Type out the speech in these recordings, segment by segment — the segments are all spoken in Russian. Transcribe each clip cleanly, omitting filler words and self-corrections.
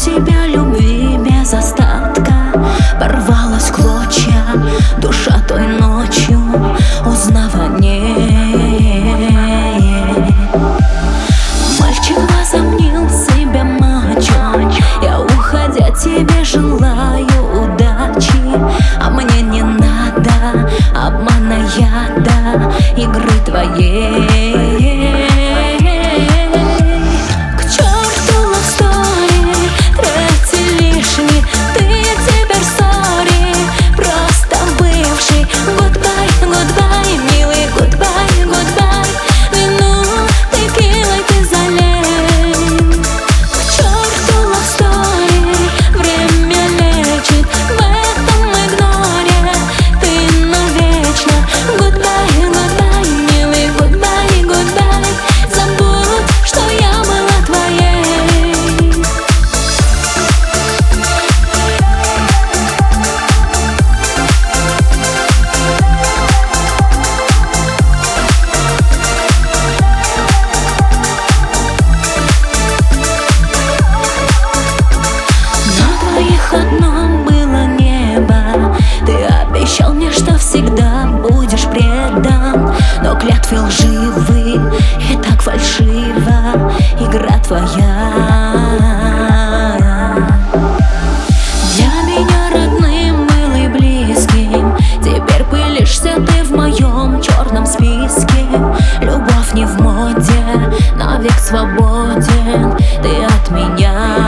тебя любви без остатка. Порвалась в клочья душа той ночью, узнавание. Мальчик возомнил себя мачо, я, уходя, тебе желаю удачи. А мне не надо обмана, яда, игры твоей. Одно было небо, ты обещал мне, что всегда будешь предан. Но клятвы лживы и так фальшива игра твоя. Для меня родным был и близким, теперь пылишься ты в моем черном списке. Любовь не в моде, навек свободен ты от меня.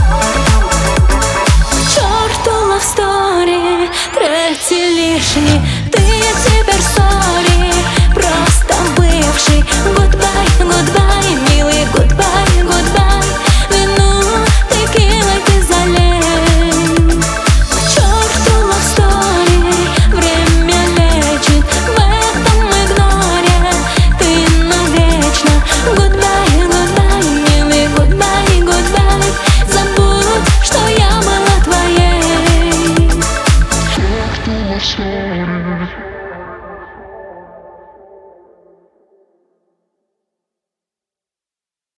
Третий лишний.